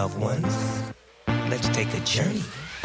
loved ones. Let's take a journey.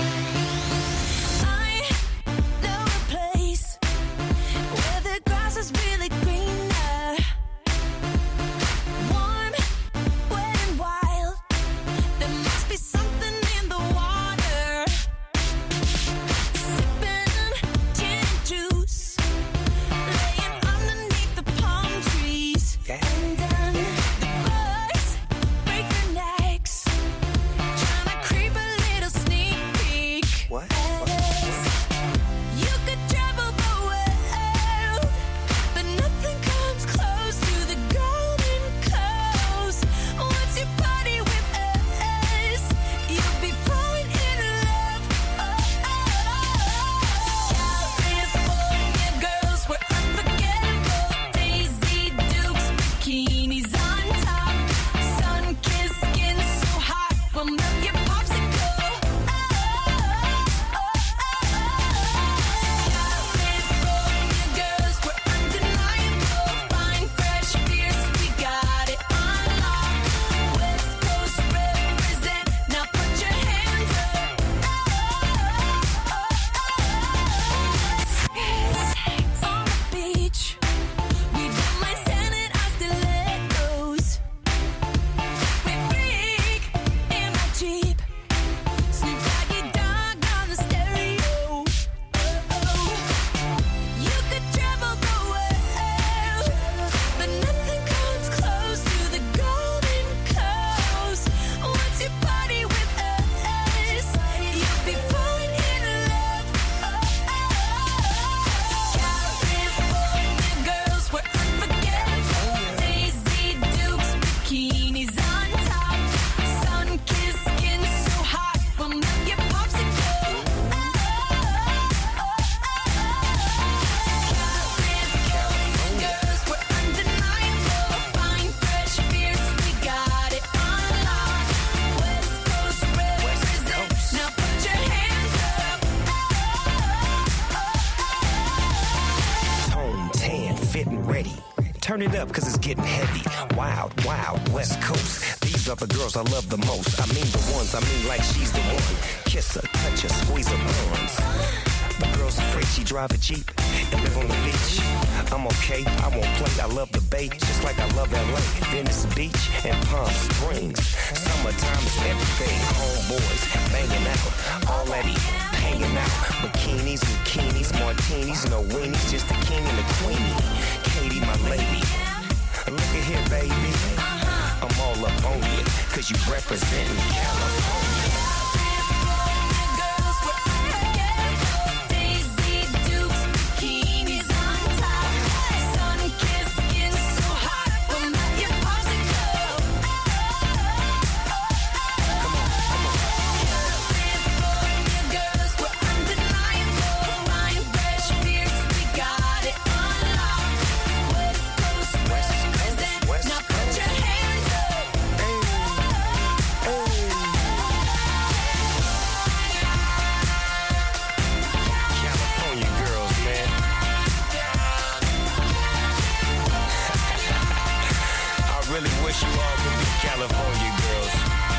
Turn it up, cause it's getting heavy. Wild, wild, West Coast. These are the girls I love the most. I mean the ones, I mean like she's the one. Kiss her, touch her, squeeze her buns. The girl's afraid she drive a Jeep and live on the beach. I'm okay, I won't play, I love the bay, just like I love LA. Venice Beach and Palm Springs. Summertime is everything. Homeboys banging out, already hanging out. Bikinis, bikinis, martinis, no weenies, just the king and the queenie. Katie, my lady, look at here, baby. I'm all up on you, cause you representing California. Wish you all could be California girls.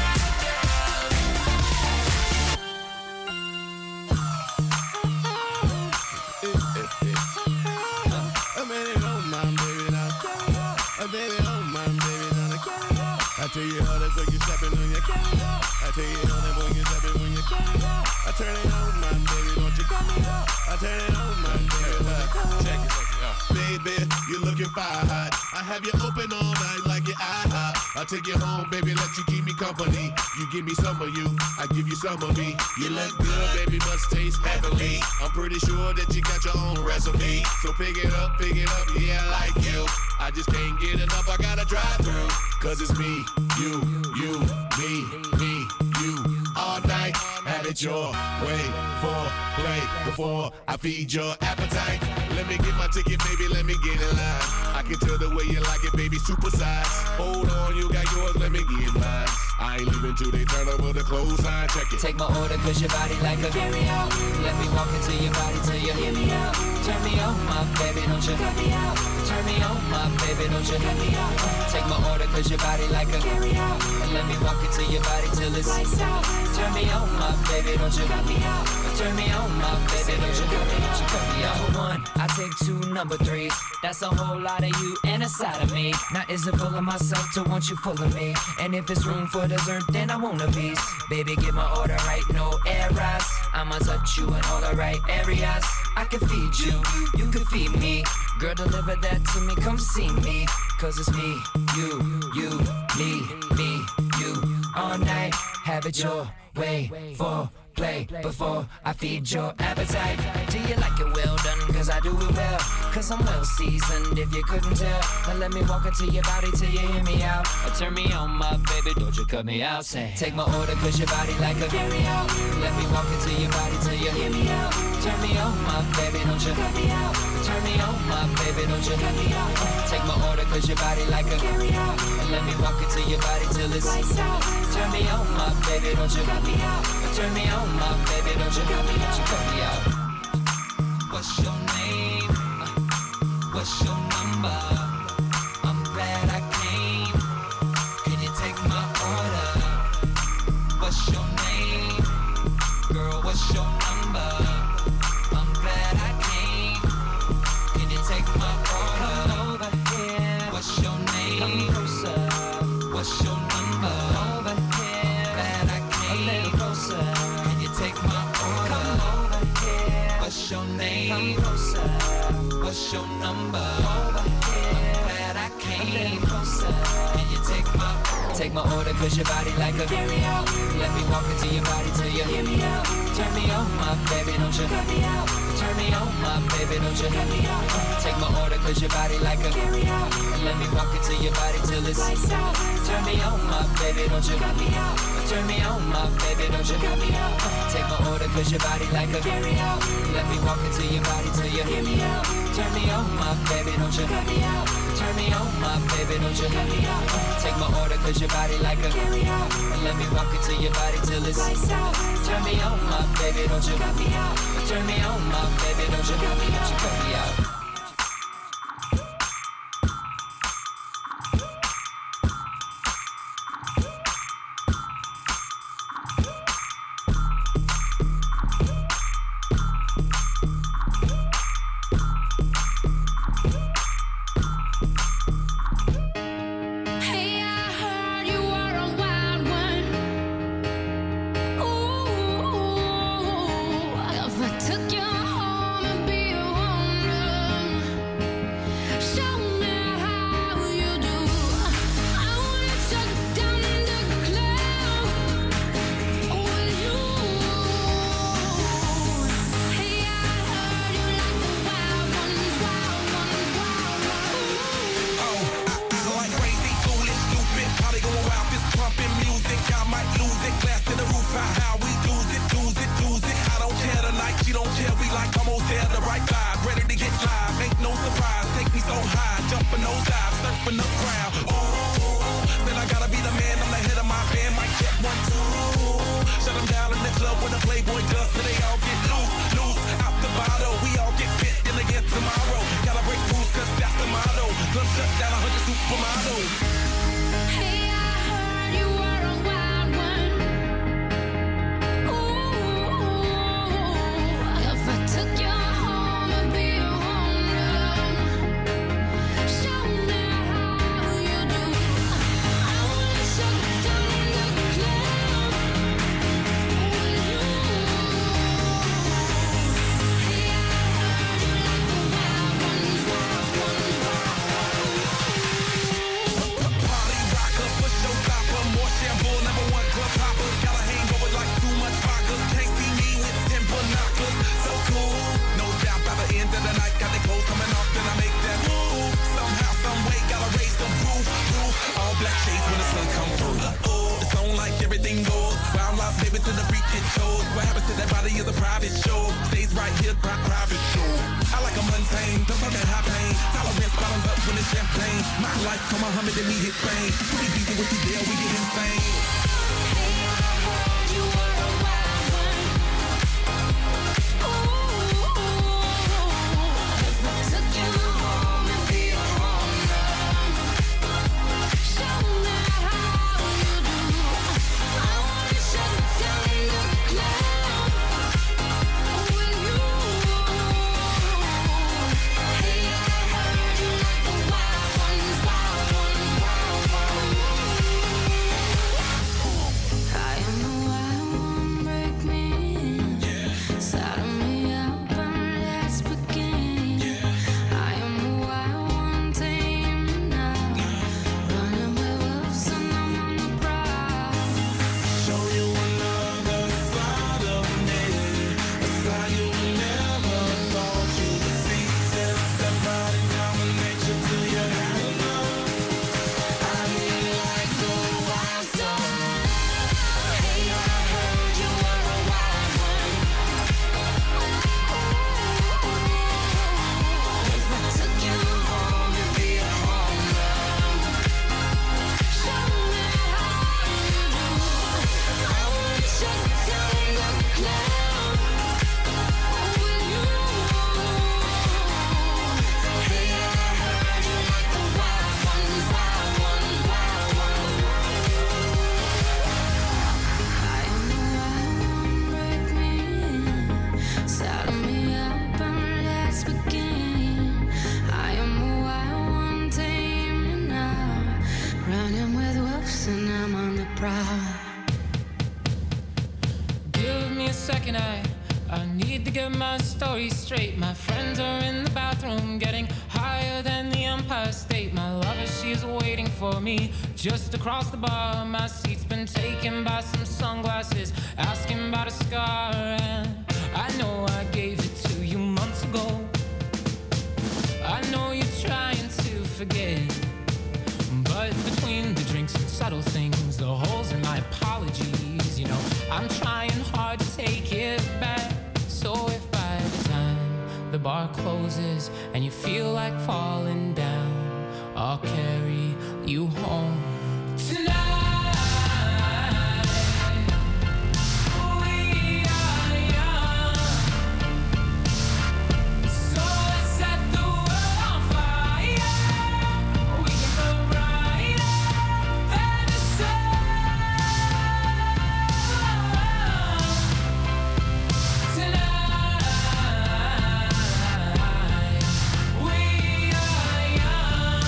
Baby, don't mind, baby, now. Baby, don't mind, baby, now. I tell you how that's like you stepping on your candy. I tell you how that boy you stepping when you candy. I turn it on, my baby, don't you cut me up. I turn it on, my baby, check it. Baby, you looking fine. I have you open all night like your IHOP. I'll take you home, baby, let you keep me company. You give me some of you, I give you some of me. You look good, baby, must taste heavenly. I'm pretty sure that you got your own recipe. So pick it up, yeah, I like you. I just can't get enough, I gotta drive through. Cause it's me, you, me, you. All night, have it your way. For play before I feed your appetite. Let me get my ticket, baby, let me get in line. I can tell the way you like it, baby, supersize. Hold on, you got yours, let me get mine. I ain't leaving till they turn over the clothes sign, check it. Take my order, cause your body like a carry-out. Let me walk into your body till you hear me out. Turn me on, my baby, don't you cut me out. Turn me on, my baby, don't you cut me out. Take my order, cause your body like a carry-out. And let me walk into your body till it's lights out. Turn me on, my baby, don't you cut me out. Turn me on, my baby, don't you cut me out. You cut me out. Number one, I take two number threes. That's a whole lot of you and a side of me. Now is it full of myself to want you full of me? And if it's room for dessert, then I want a piece. Baby, get my order right, no errors. I'ma touch you in all the right areas. I can feed you, you can feed me. Girl, deliver that to me, come see me. Cause it's me, you, me, you. All night, have it your way. For play before I feed your appetite. Do you like it well done? Cause I do it well. Cause I'm well seasoned if you couldn't tell. Now let me walk into your body till you hear me out. Or turn me on, my baby, don't you cut me out. Say, take my order cause your body like a carry out. Let me walk into your body till you hear me out. Turn me on, my baby, don't you cut me out. Turn me on, my baby, don't you cut me out. Take my order cause your body like a carry out. And let me walk into your body till it's lights out. Turn me on, my baby, don't you cut me out. Turn me on, my baby, don't you cut me out. You cut me out. What's your name? What's your number? I'm glad I came. Can you take my order? What's your name? Girl, what's your number? I'm glad I came. Can you take my order? Come over here. What's your name? Come closer. What's your number? Over here. Glad I came. A little closer. Can you take my order? Come over here. What's your name? Come closer. What's your number? Over here. I'm glad I came. A little closer. Can you take my order? Take my order cause your body like a carry out. Let me walk into your body till you hear me out. Turn me on, my baby, don't you cut me out. Turn me on, my baby, don't you cut me out. Take my order cause your body like a carry out. And let me walk into your body till it's lights out. Turn me on, my baby, don't you cut me out. Turn me on, my baby, don't you cut me out. Take my order cause your body like a carry out. Let me walk into your body till you hear me out. Turn me on, my baby, don't you cut me out. Turn me on, my baby, don't you cut me out. Take my order cause your body like a carry out. And let me walk into your body till it's lights out. Turn me on, my baby, don't you cut me out. Turn me on, my baby, don't you cut me out. You cut me out. Took you home and be a woman. to the freak it shows. What happens to that body party is a private show. Stays right here, private show. I like a mundane, the fucking high pain. Tolerance bottoms up when it's champagne. My life, come Muhammad and me hit Spain. We easy with you there, we get insane. Hey, I heard you were a wild one. Ooh, if I took you home and be a home run, show me how you do. I wanna shut down the club with you. Hey, I heard you like the wild ones, wild ones, wild ones. I am the wild one, break me in. Saddle me up and let's begin. I am the wild one, tame me now. Running with wolves and I'm on the prowl. Show you another side of me, a side you never thought you would see. Test that body combination till you have enough. I mean like the wild stuff. Hey, I heard you were a wild one. If I took you home and be a home run, show me how you do. I wanna shut down the club with you. Hey, I heard you like the wild ones, wild ones, wild ones. I am the wild one, break me in. Saddle me up and let's begin. I am the wild one, tame me now. Running with wolves and I'm on the prowl. Give me a second, I need to get my story straight. My friends are in the bathroom, getting higher than the Empire State. My lover, she's waiting for me just across the bar. My seat's been taken by some sunglasses, asking about a scar. And I know I gave it to you months ago. I know you're trying to forget, but between the drinks and subtle things, the holes in my apologies, you know, I'm trying hard to take it back. So if by the time the bar closes and you feel like falling down, I'll carry you home tonight. We are young, so let's set the world on fire. We can burn brighter than the sun tonight. We are young,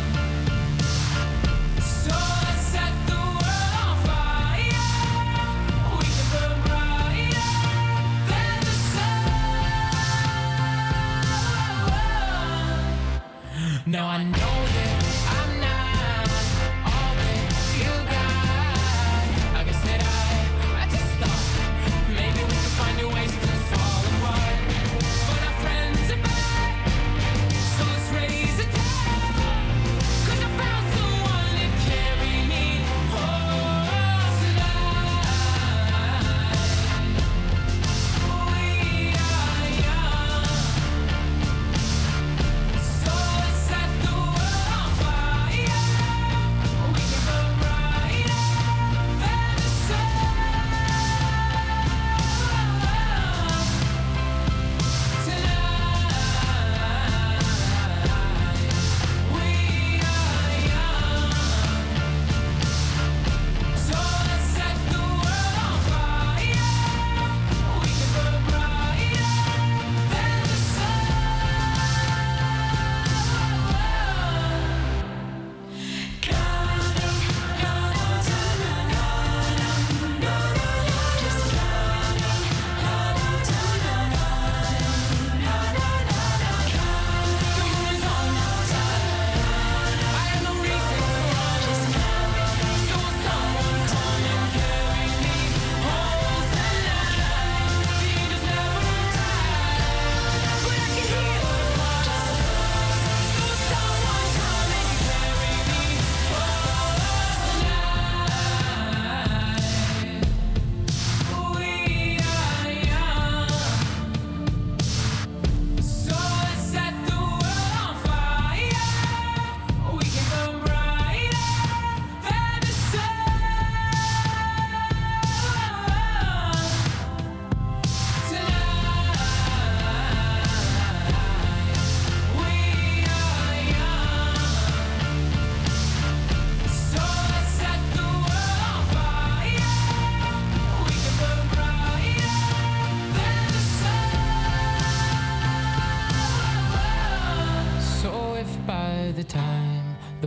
so let's set the world on fire. We can burn brighter than the sun. Now I know that I'm not all that you got. I guess that I just thought maybe we could find new ways to fall apart. But our friends are back, so let's raise a toast. 'Cause I found someone to carry me home tonight. We are young, so let's set the world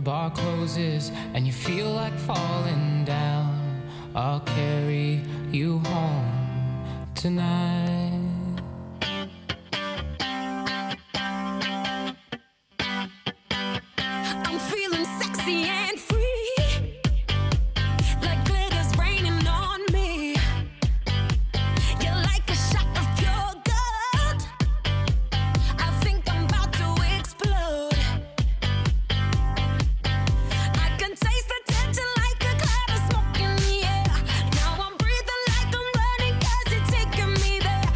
the bar closes and you feel like falling down, I'll carry you home tonight. I'm feeling sexy and free, like glitter's raining on me. You're like a shot of pure gold. I think I'm about to explode. I can taste the tension like a cloud of smoke in the air. Now I'm breathing like I'm running 'cause you're taking me there.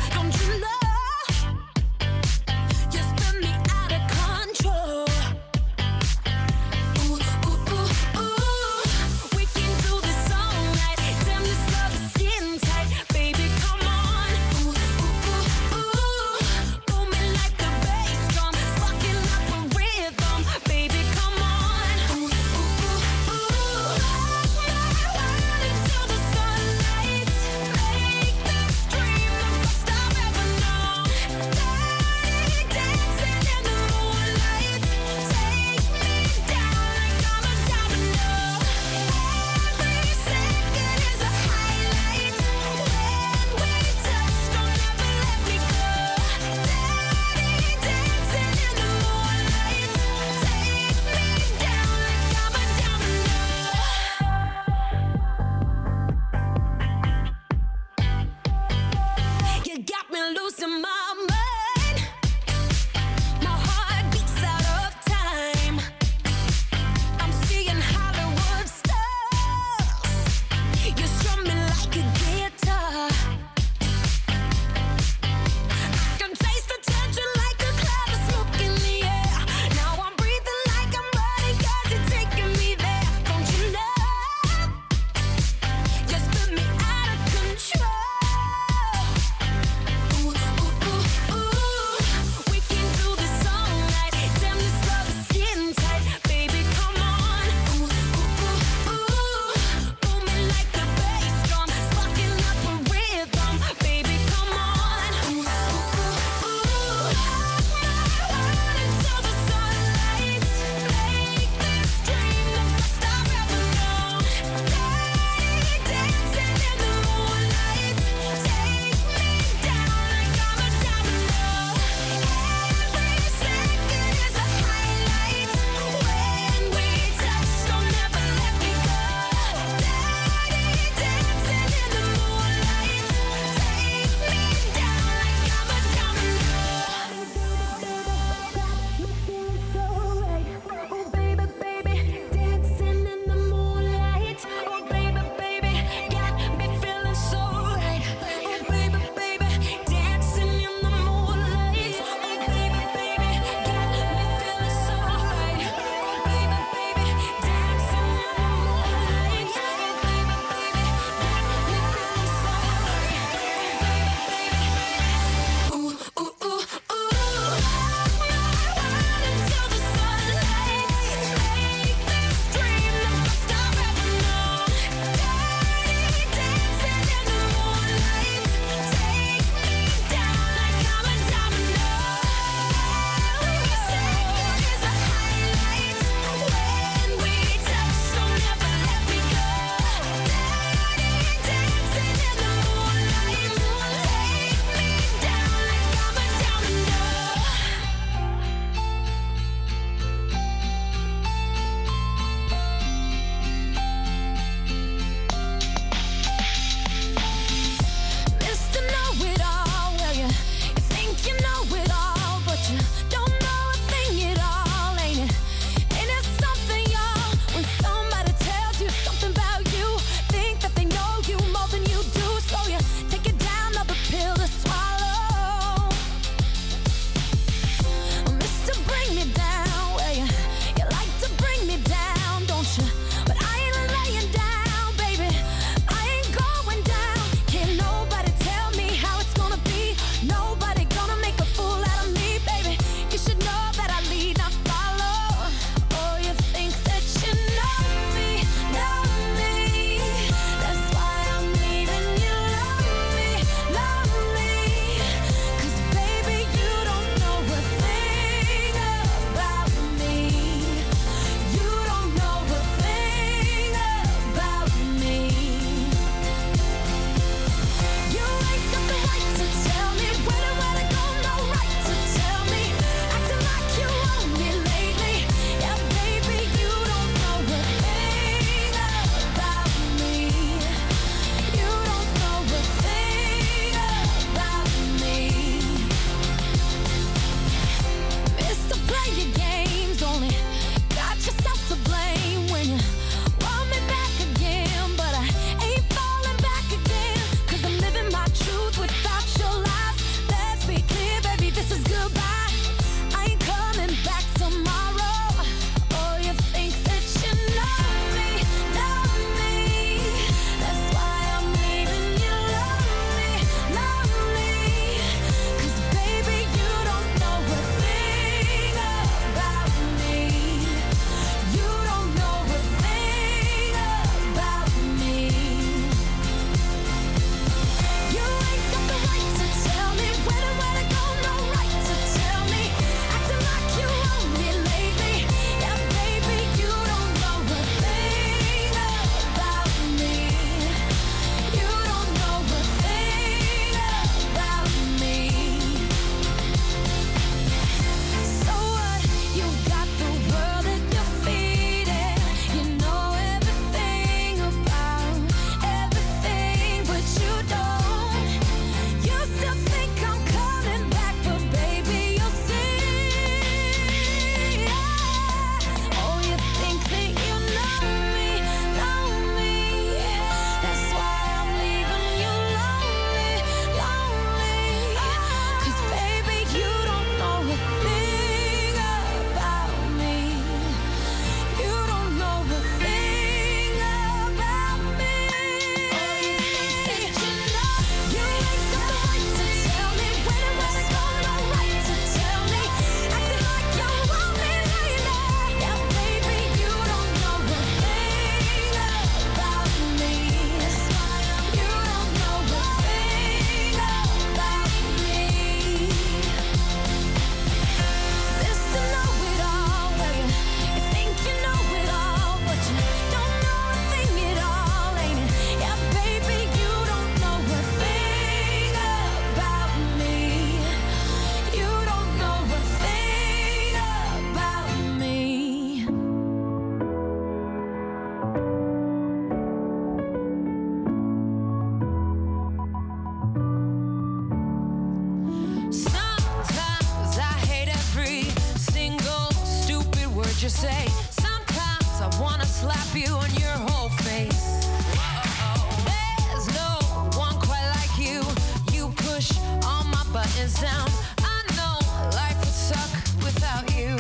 you say. Sometimes I wanna slap you on your whole face. There's no one quite like you. You push all my buttons down. I know life would suck without you.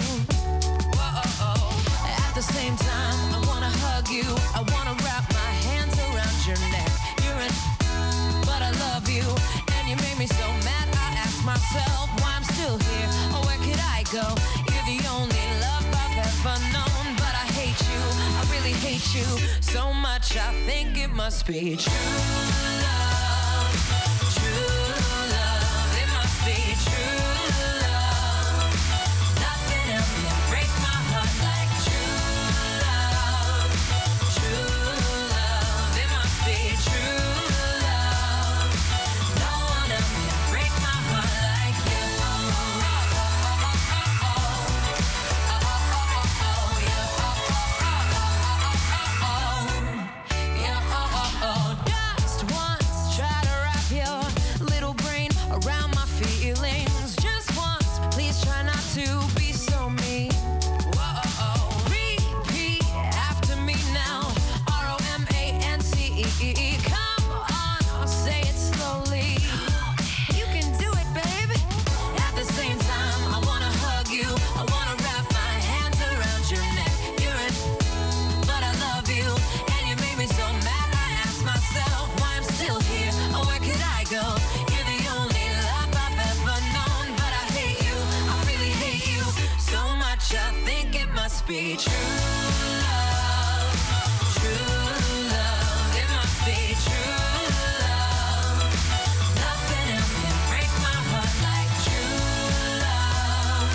At the same time, I wanna hug you. I wanna wrap my hands around your neck. But I love you, and you made me so mad. I ask myself why I'm still here, or where could I go? You're the only love I've ever known, but I hate you, I really hate you so much. I think it must be true love, it must be true love. Nothing else can break my heart like true love, it must be true. Be true love, it must be true love. Nothing else can break my heart like true love,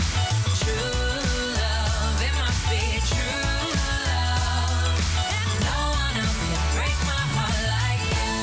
it must be true love. No one else can break my heart like you.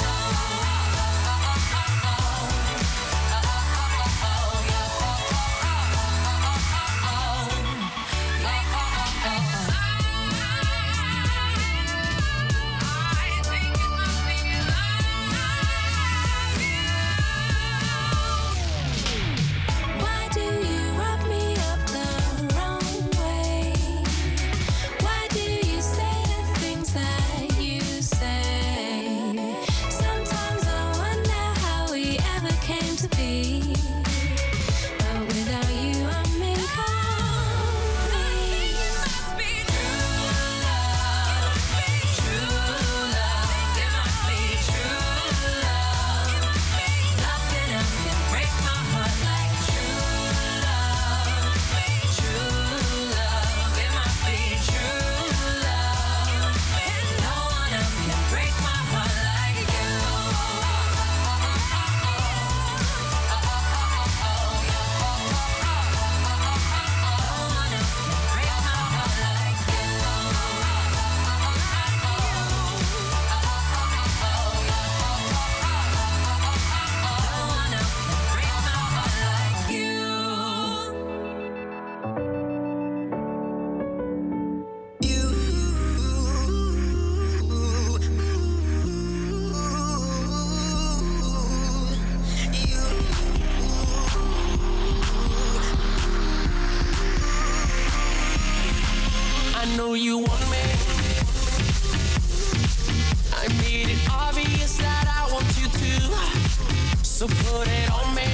So put it on me.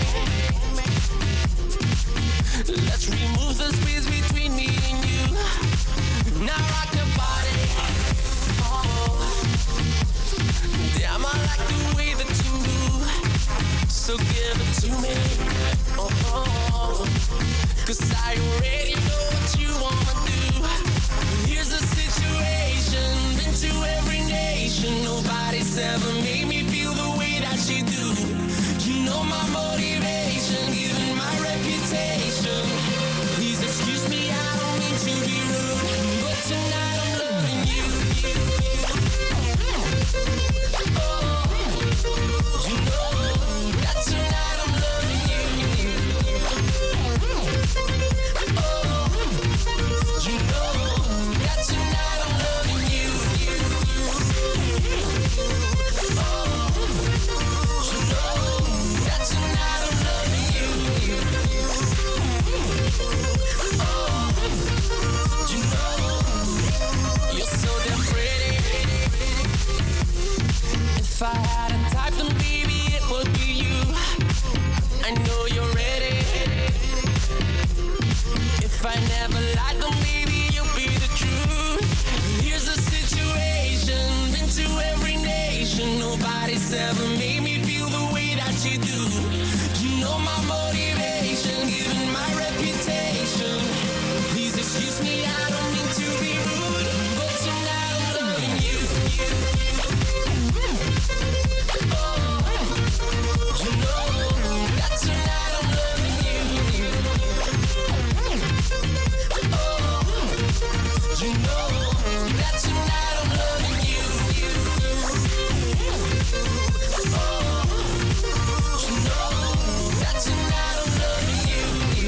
Let's remove the space between me and you. Now rock your body. Oh, damn, I like the way that you move. So give it to me. Oh, 'cause I already know what you wanna do. Here's the situation. Been to every nation. Nobody's ever made me feel the way that you do. You know my motivation, given my reputation. Please excuse me, I don't mean to be rude, but tonight I'm loving you. Oh, you know that tonight I'm loving you. if I never lied, then baby, you'll be the truth. Here's the situation, been to every nation. Nobody's ever made me feel the way that you do. You know my motivation, given my reputation. Please excuse me, I don't mean to be rude, but tonight I'm loving you. You know that tonight I'm loving you. You know that tonight I'm loving you. You know that tonight I'm loving you. You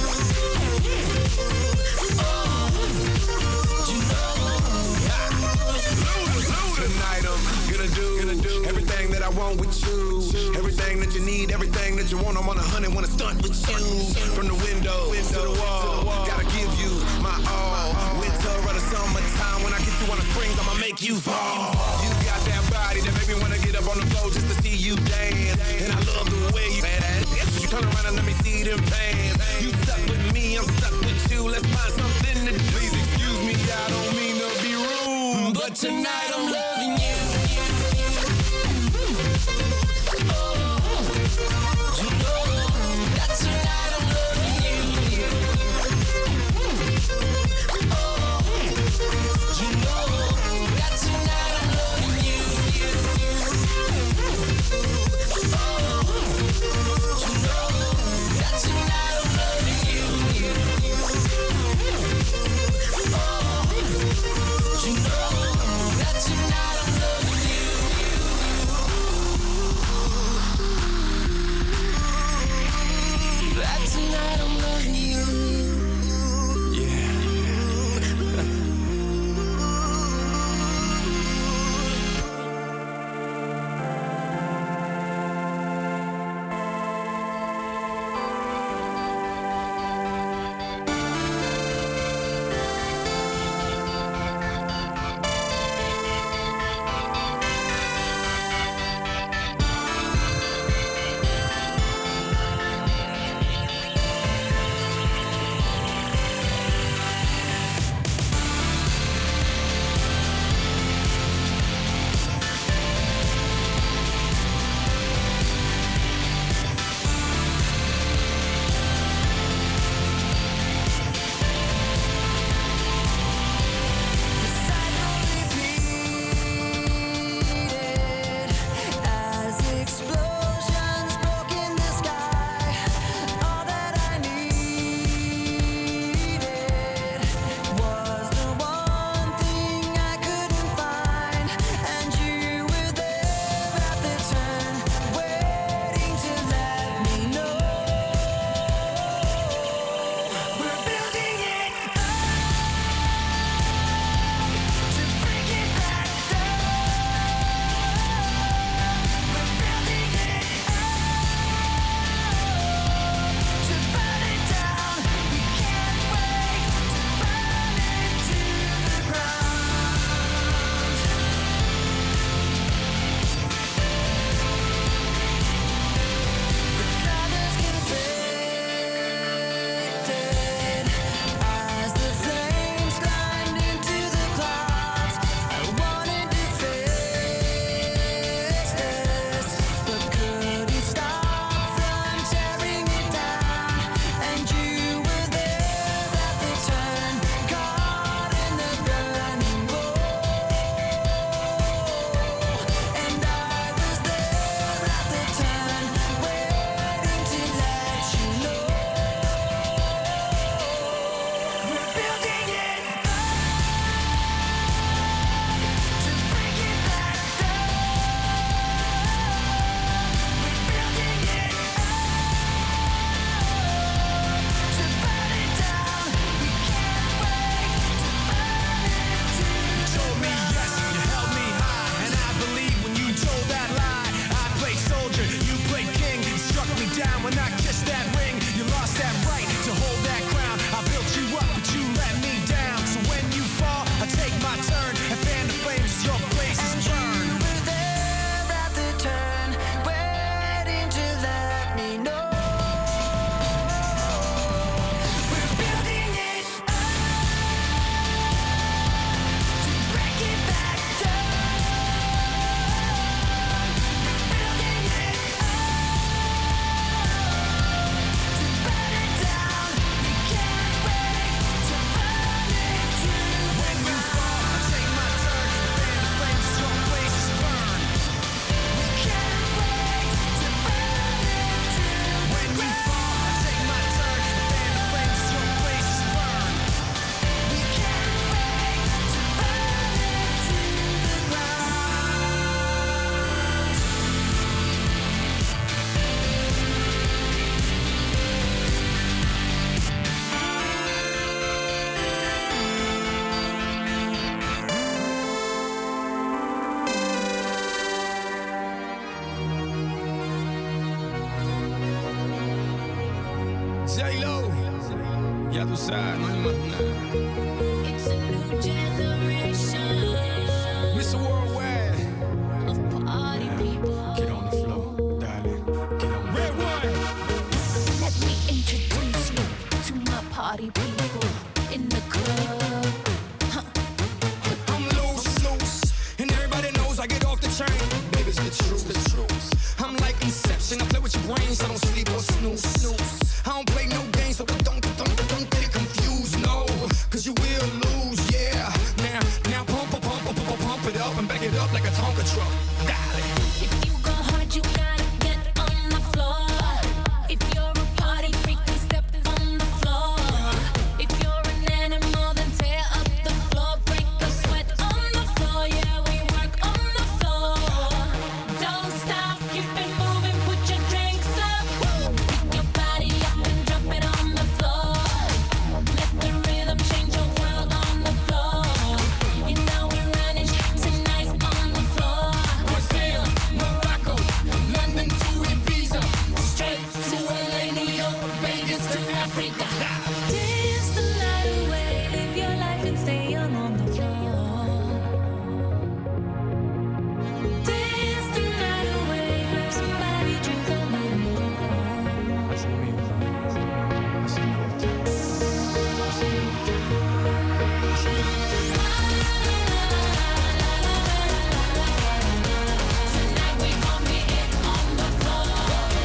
know tonight I'm gonna do everything that I want with you. Everything that you need, everything that you want. I'm on 100, wanna stunt with you. From the window to the wall, gotta give you my all. Winter or the summertime, when I get you on the springs, I'ma make you fall. You got that body that make me wanna get up on the floor just to see you dance. And I love the way you badass. You turn around and let me see them pants. You stuck with me, I'm stuck with you. Let's find something to do. Please excuse me, I don't mean to be rude, but tonight I'm loving you. You know that tonight I'm loving you. You know that tonight I'm loving you. You know that tonight I'm loving you. You know that tonight J-Lo, ya tú sabes, no hay más nada. It's a new generation Mr. Worldwide, of party people. get on the floor, darling, get on the floor. Red one. Let me introduce you to my party people in the club. I'm loose, and everybody knows I get off the chain. Baby, it's the truth. I'm like Inception, I play with your brains, I don't sleep or snooze. I don't play no games, so don't get it confused, no, cause you will lose, yeah. Now pump it up and back it up like a Tonka truck. Darling. If you go hard, you gotta get on the floor. If you're a party freak, then step on the floor. If you're an animal, then tear up the floor. Break the sweat on the floor, yeah, we work on the floor. Don't stop, keep it moving, put your drinks up. Pick your body up and drop it on the floor. Let the rhythm change your world on the floor. You know we're running tonight on the floor. Brazil, Morocco, London to Ibiza, Straight to LA, New York, Vegas to Africa. Dance the night away, live your life and stay young on the floor. Dance the night away, grab somebody, drink a little Tonight we gon' be it on the floor.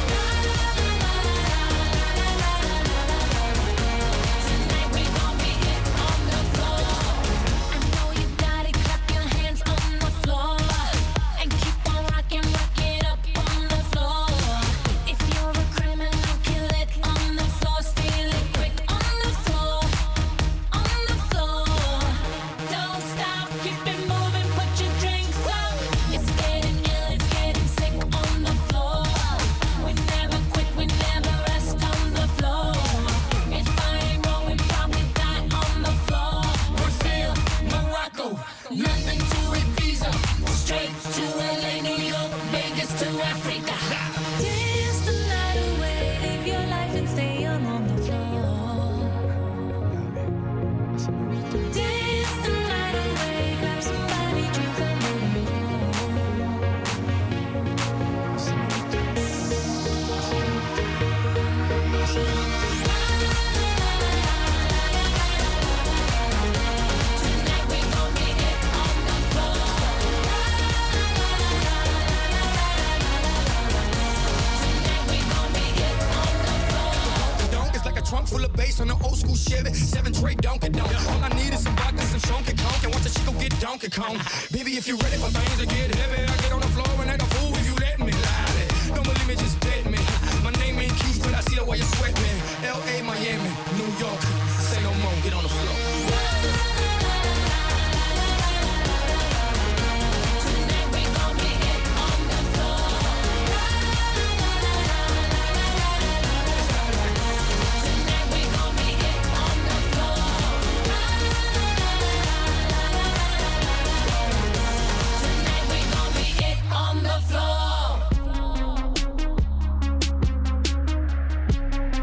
Tonight we gon' be it on the floor. I know you got it, clap your hands on the floor. And keep on rocking, rock it up on the floor. If you're a criminal, kill it on the floor. Steal it quick on the floor. On the floor. Don't stop, keep it moving, put your drinks up. It's getting ill, it's getting sick on the floor. We never quit, we never rest on the floor. If I ain't rolling, probably die on the floor. Brazil, Morocco, London to Ibiza. Straight to LA, New York, Vegas to Africa. Dance the night away, live your life and stay young on the floor. Dance the night away, grab somebody, drink a Tonight we gon' be it on the floor. Tonight we gon' be it on the floor. Donk is like a trunk full of bass on an old school Chevy. 7 tray Donkey Donk. All I need is some vodka, some Shonky Conk, and watch a chico get Donkey Kong. Baby, if you ready for things to get heavy, I get on the floor and act a fool if you let me. Lie. Don't believe me, just bet me. My name ain't Keith, but I see the way you sweat me. L.A., Miami, New York. Say no more, get on the floor. Tonight we gon' be it on the floor. Tonight we gon' be it on the floor. Tonight we gon' be it on the floor.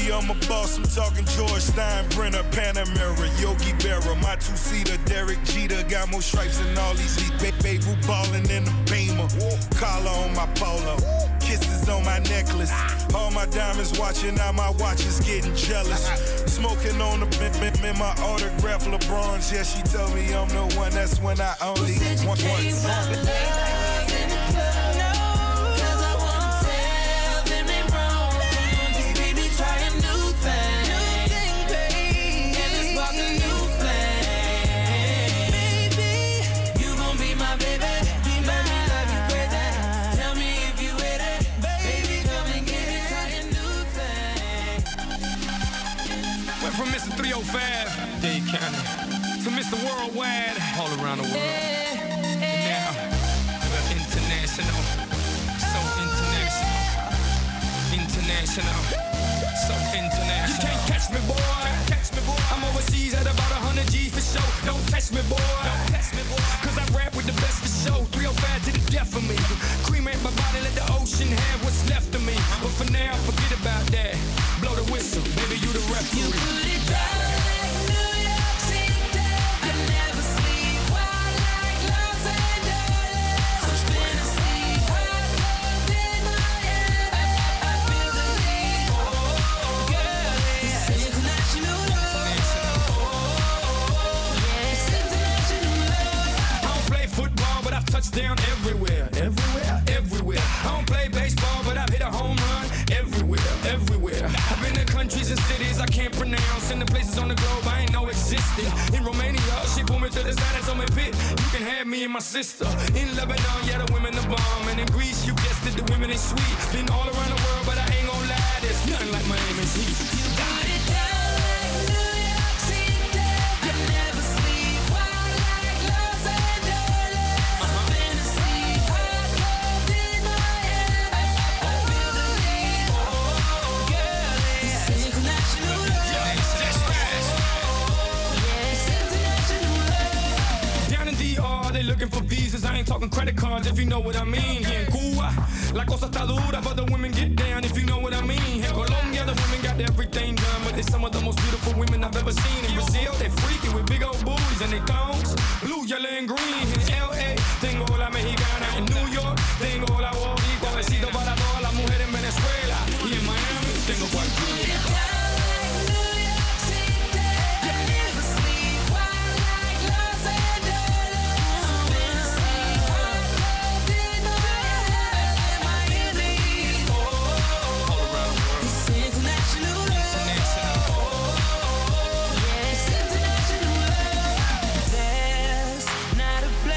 baby, I'm a boss. I'm talking George Steinbrenner, Panamera, Yogi Berra. My two-seater, Derek Jeter. Got more stripes than all these baby ballin' in the Beamer. Collar on my polo. Kisses on my necklace. All my diamonds watching, now my watch is getting jealous. Smoking on the in my autograph LeBron's. Yeah, she told me I'm the one. That's when I only want one. From Mr. 305, Dade County, to Mr. Worldwide, all around the world. And now, we're international, so international, international, so international. You can't catch me, boy. I'm overseas at about 100 G's for show. Don't test me, boy. Cause I rap with the best for show. 305 to the death of me. Cremate my body, let the ocean have what's left of me. But for now, forget about that. Blow the whistle, baby, you the referee. You put it down like New York City. I never sleep wild like Los Angeles. I'm spinning sleep, hot love in my head. I feel the heat. Oh, girl, it's international love. It's international love. I don't play football, but I've touched down everywhere. I don't play baseball, but I've hit a home run everywhere. I've been to countries and cities I can't pronounce, and the places on the globe I ain't know existed. In Romania, she pulled me to the side and told me, "Pit, you can have me and my sister." In Lebanon, yeah, the women are bomb, and in Greece, you guessed it, the women is sweet. Been all around the world, but I ain't gon' lie, there's nothing like Miami's heat. You got it down like New York City. I never sleep wild like Los Angeles. I'm in the sleep, hot love in my head. I feel the heat. Oh, girl, it's international love. It's international love. Down in DR, they looking for visas. I ain't talking credit cards, if you know what I mean. Here in Cuba, la cosa está dura, but the women get down, if you know what I mean. Here in Colombia, the women got everything done, but they some of the most beautiful women I've ever seen. In Brazil, they freaky with big old booties and they thongs, blue, yellow, and green. In LA, tengo la mexicana. In New York, tengo la boricua. Besito para todas las mujeres en Venezuela. Y en Miami, tengo cualquiera. Not a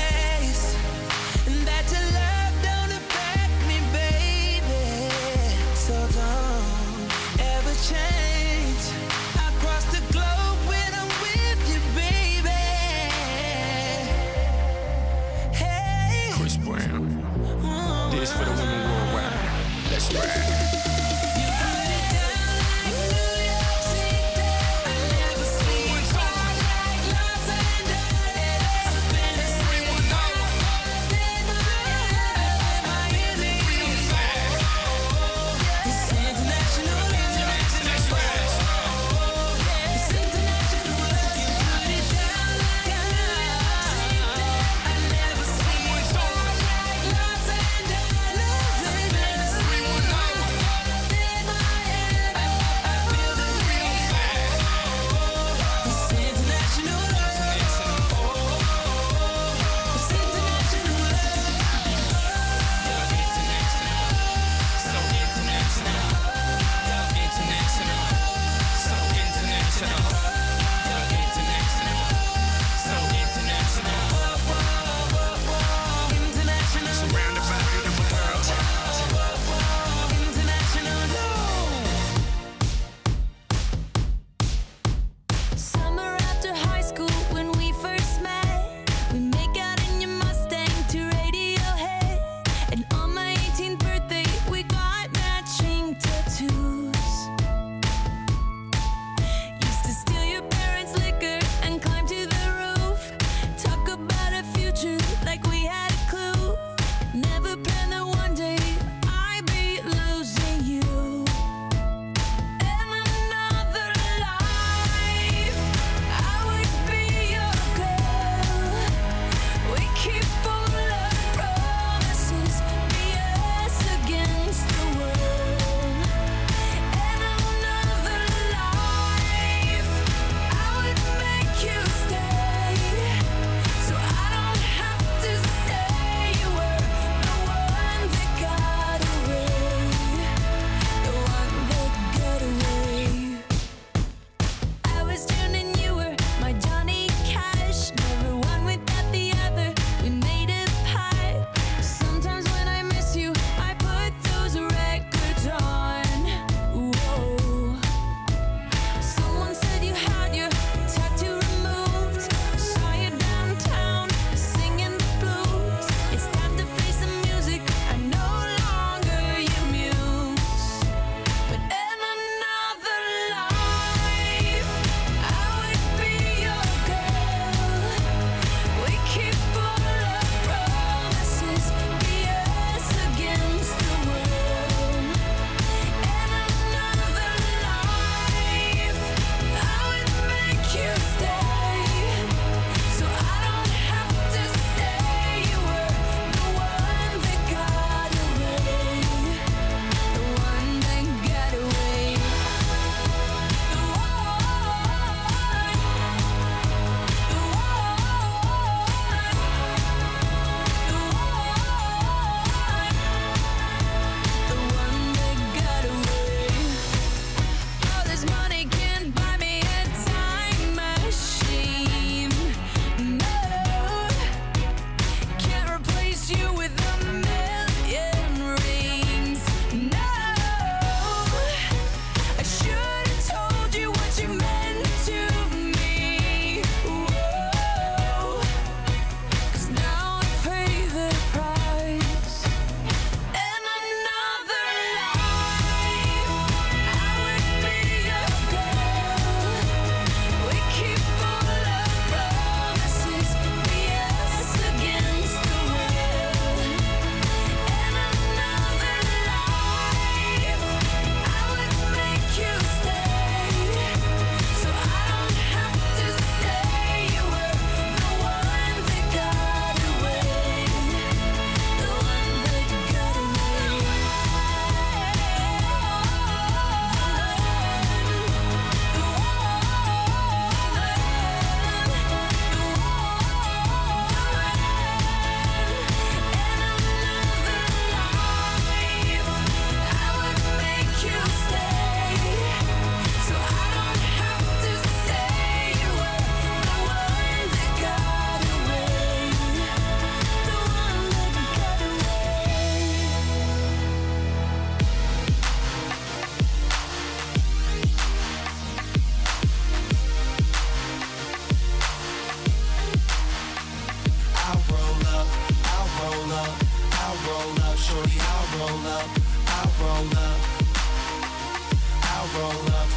up, shorty, I'll roll up, I'll roll up, I'll roll up.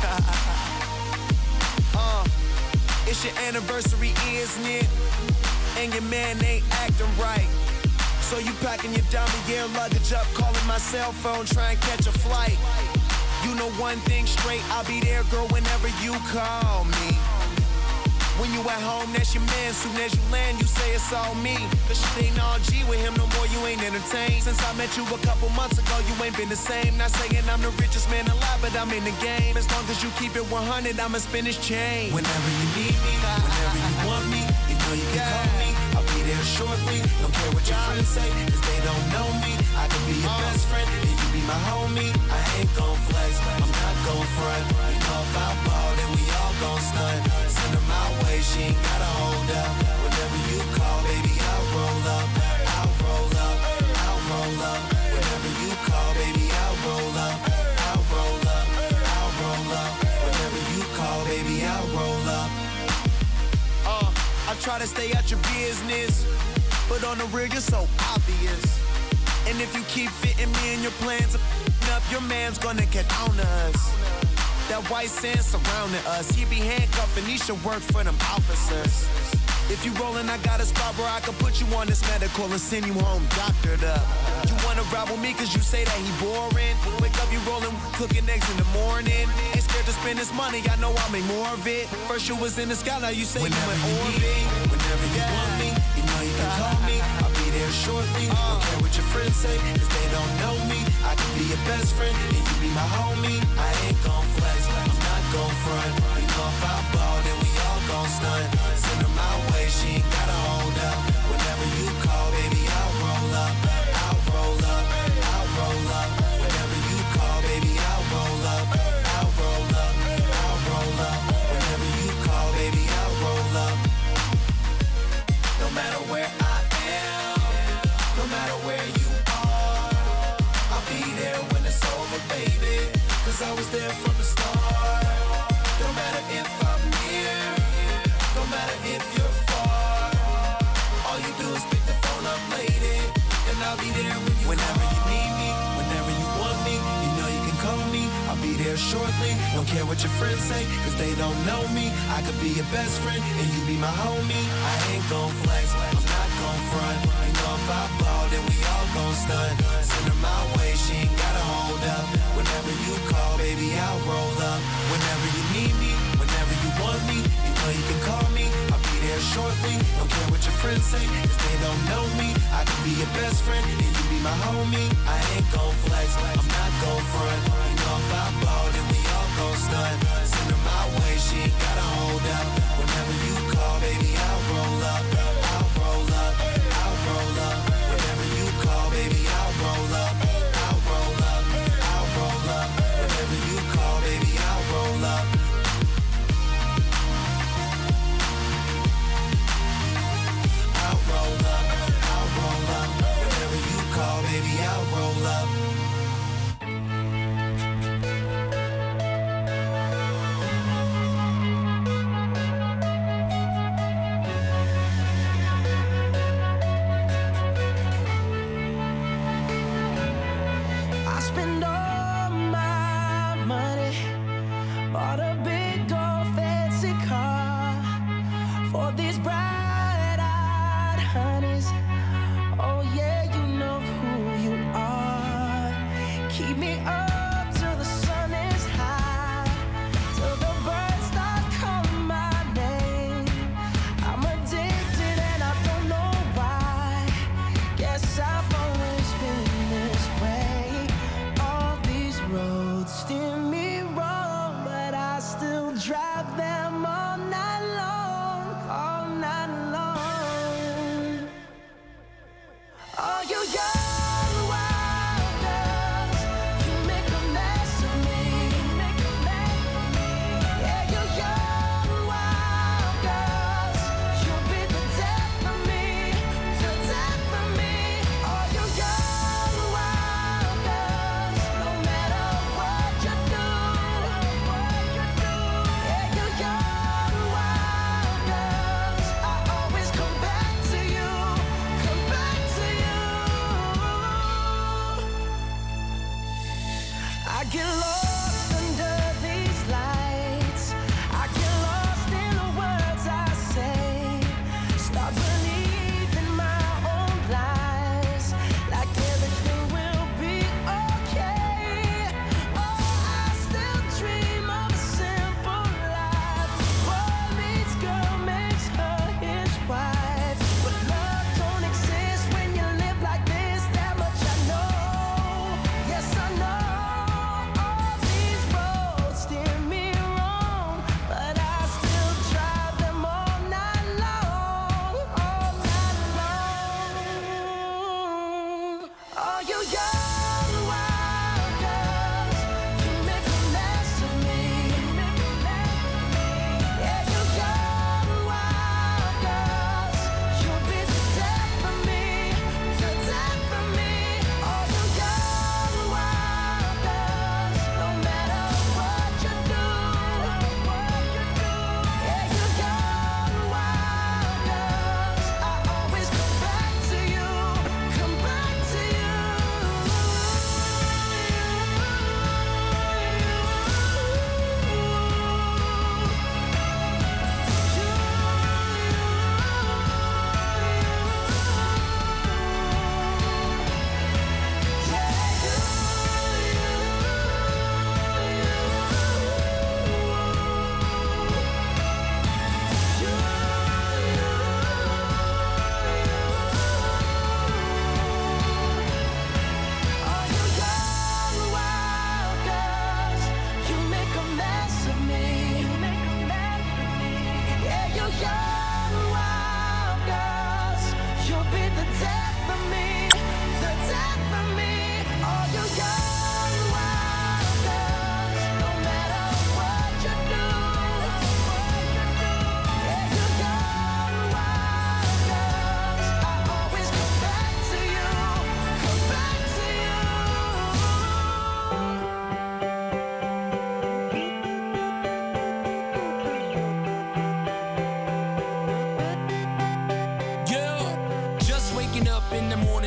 It's your anniversary, isn't it? And your man ain't acting right. So you packing your diamond gear luggage up, calling my cell phone, trying to catch a flight. You know one thing straight, I'll be there, girl, whenever you call me. When you at home, that's your man. Soon as you land, you say it's all me. Cause you ain't all G with him no more, you ain't entertained. Since I met you a couple months ago, you ain't been the same. Not saying I'm the richest man alive, but I'm in the game. As long as you keep it 100, I'ma spin his chain. Whenever you need me, whenever you want me, you know you can call me. I'll be there shortly. Don't care what your friends say, cause they don't know me. I can be your best friend, and you be my homie. I ain't gon' flex, I'm not gon' front. You know if I ball, then we all gon' stunt. Send her my way, she ain't gotta hold up. Whenever you call, baby, I'll roll up, I'll roll up, I'll roll up. Whenever you call, baby, I'll roll up, I'll roll up, I'll roll up. Whenever you call, baby, I'll roll up. I try to stay out your business, but on the real, you're so obvious. And if you keep fitting me in your plans up, your man's gonna get on us. That white sand surrounding us, he be handcuffing, he should work for them officers. If you rollin', I got a spot where I can put you on this medical and send you home doctored up. You wanna ride with me cause you say that he boring. Wake up, you rollin', cooking eggs in the morning. Ain't scared to spend this money, I know I'll make more of it. First you was in the sky, now you say whenever you in you orbit. need me, whenever you want me, you know you can call me. I'll be there shortly. Don't care what your friends say, cause they don't know me. I can be your best friend, and you be my homie. I ain't gon' flex, I'm not gon' front. You know if I ball, then we all gon' stunt. Send her my way, she ain't gotta hold up. Whenever you call, baby, I'll roll up, I'll roll up, I'll roll up. Whenever you call, baby, I'll roll up, I'll roll up, I'll roll up. Whenever you call, baby, I'll roll up. No matter where I am, no matter where you are, I'll be there when it's over, baby. Cause I was there from the start. No matter if I'm near, no matter if you're far, all you do is pick the phone up, lady, and I'll be there when you whenever you need me, whenever you want me, you know you can call me. I'll be there shortly. Don't care what your friends say, cause they don't know me. I could be your best friend, and you be my homie. I ain't gon' flex, I'm not gon' front. You know if I ball, then we all gon' stunt. Send her my way, she ain't gotta hold up. Whenever you call, baby, I'll roll up. Whenever you need me, whenever you want me, you know you can call me. I'll be there shortly. Don't care what your friends say, cause they don't know me. I can be your best friend, and you be my homie. I ain't gon' flex, I'm not gon' front. You know if I ball, then we all gon' stunt. Send her my way, she ain't gotta hold up. Whenever you call, baby, I'll roll up, I'll roll up, I'll roll up. Whenever you call, baby, I'll roll up, I'll roll up, I'll roll up. Whenever you call, baby, I'll roll up. I'll roll up, I'll roll up. Whenever you call, baby, I'll roll up. I spend all my money, bought a big old fancy car for these bright-eyed honeys. Oh yeah, you know who you are. Keep me up till the sun is high, till the birds start calling my name. I'm addicted and I don't know why. Guess I've always been this way. All these roads steer me wrong, but I still drive them all night long, all night long. Oh,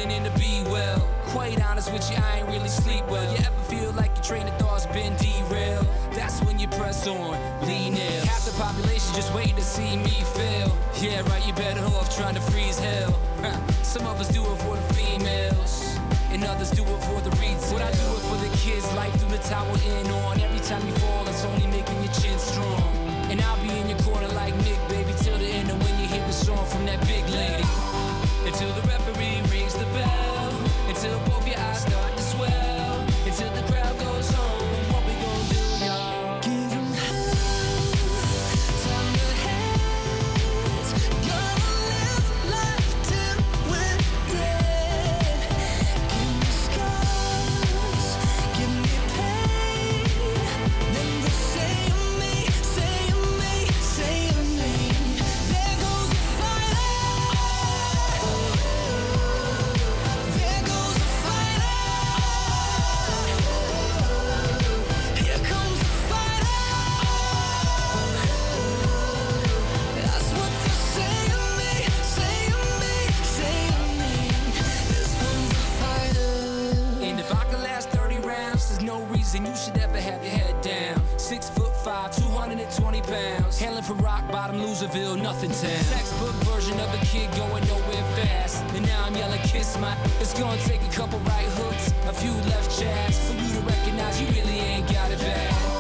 running in the be well. Quite honest with you, I ain't really sleep well. You ever feel like your train of thought's been derailed? That's when you press on, lean in. Half the population just waiting to see me fail. Yeah, right, you better off trying to freeze hell. Some of us do it for the females, and others do it for the retail. What I do it for the kids, life through the tower in on. Every time you fall, it's only making your chin strong. And I'll be in your corner like Nick, baby, till the end of when you hear the song from that big lady. Until the referee rings the bell, until both your eyes start to swell, until the crowd goes home. What we gonna do, y'all? Give 'em hell, time to hands. Gonna live life till we're dead. Give me scars, give me pain. Then they say of me, say of me, say of me. There goes the fighter. There goes the fighter. Here comes the fighter. That's what they say of me, say of me, say of me. This one's a fighter. And if I could last 30 rounds, there's no reason you should ever have your head down. 6'5", 220 pounds. Hailing from rock bottom, Loserville, nothing town. Textbook version of a kid going nowhere fast. And now I'm yelling, kiss my. It's gonna take a couple right hooks, a few left jabs, for you to recognize you really ain't got it bad.